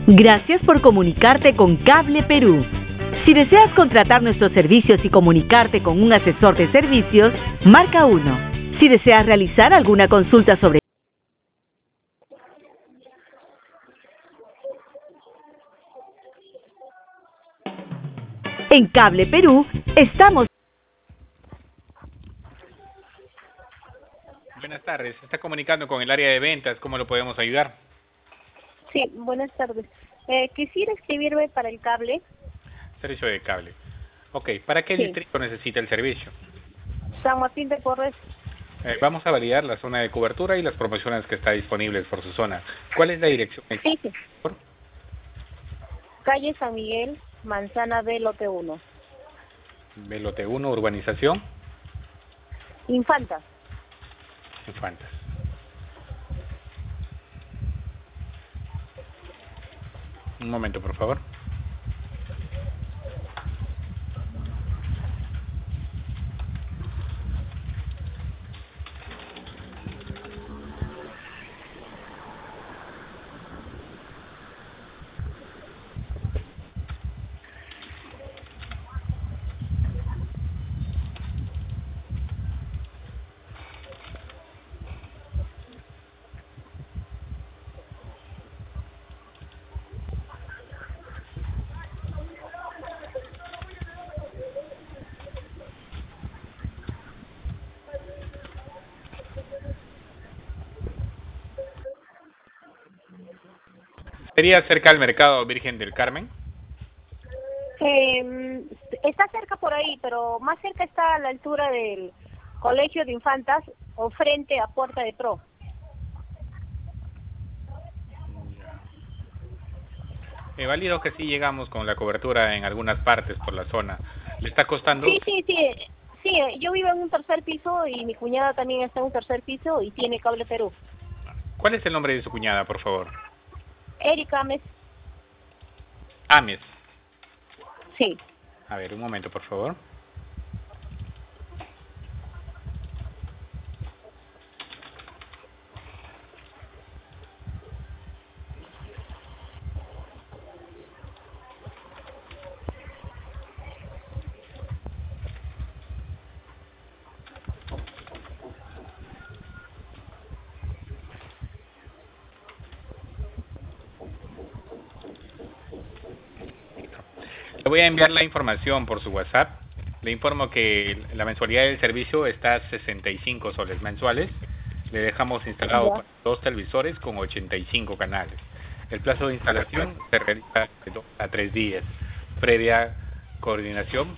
Gracias por comunicarte con Cable Perú. Si deseas contratar nuestros servicios y comunicarte con un asesor de servicios, marca 1. Si deseas realizar alguna consulta sobre En Cable Perú, estamos... Buenas tardes, se está comunicando con el área de ventas, ¿cómo lo podemos ayudar? Sí, buenas tardes. Quisiera inscribirme para el cable. Servicio de cable. Ok, ¿para qué distrito necesita el servicio? San Martín de Porres. Vamos a validar la zona de cobertura y las promociones que está disponibles por su zona. ¿Cuál es la dirección? Sí. Calle San Miguel, Manzana B, lote 1. Lote 1, urbanización. Infantas. Infantas. Un momento, por favor. ¿Sería cerca al mercado Virgen del Carmen? Está cerca por ahí, pero más cerca está a la altura del Colegio de Infantas o frente a Puerta de Pro. Válido que sí llegamos con la cobertura en algunas partes por la zona. ¿Le está costando? Sí, yo vivo en un tercer piso y mi cuñada también está en un tercer piso y tiene Cable Perú. ¿Cuál es el nombre de su cuñada, por favor? Erika Ames. Ames. Sí. A ver, un momento, por favor. Le voy a enviar la información por su WhatsApp. Le informo que la mensualidad del servicio está a 65 soles mensuales. Le dejamos instalado 2 televisores con 85 canales. El plazo de instalación se realiza de 2 a 3 días. Previa coordinación.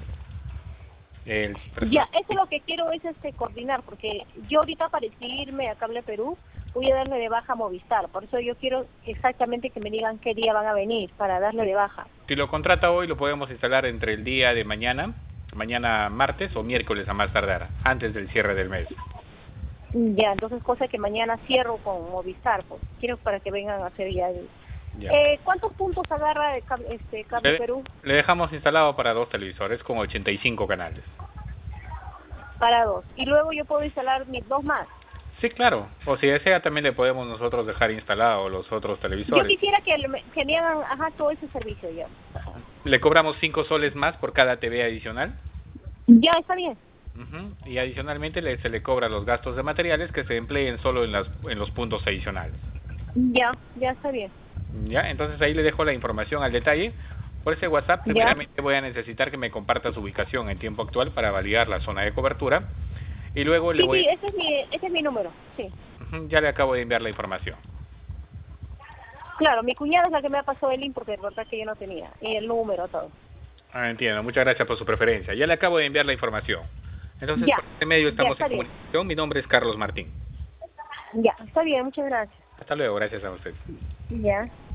Ya, eso es lo que quiero es coordinar, porque yo ahorita para inscribirme a Cable Perú voy a darle de baja a Movistar. Por eso yo quiero exactamente que me digan qué día van a venir para darle de baja. Si lo contrata hoy, lo podemos instalar entre el día de mañana martes o miércoles a más tardar, antes del cierre del mes. Ya, entonces cosa que mañana cierro con Movistar, pues quiero para que vengan a hacer ya el... ¿Cuántos puntos agarra de Cable Perú? Le dejamos instalado para 2 televisores con 85 canales. Para 2. Y luego yo puedo instalar mis 2 más. Sí, claro. O si desea, también le podemos nosotros dejar instalado los otros televisores. Yo quisiera que me hagan todo ese servicio ya. Le cobramos 5 soles más por cada TV adicional. Ya, está bien. Y adicionalmente se le cobra los gastos de materiales que se empleen solo en los puntos adicionales. Ya está bien. Ya, entonces ahí le dejo la información al detalle. Por ese WhatsApp, primeramente voy a necesitar que me comparta su ubicación en tiempo actual para validar la zona de cobertura. Y luego le voy... Sí, ese es mi número, sí. Ya le acabo de enviar la información. Claro, mi cuñada es la que me ha pasado el link porque de verdad que yo no tenía. Y el número, todo. Entiendo, muchas gracias por su preferencia. Ya le acabo de enviar la información. Entonces, por este medio estamos en comunicación. Mi nombre es Carlos Martín. Ya, está bien, muchas gracias. Hasta luego, gracias a usted. Ya.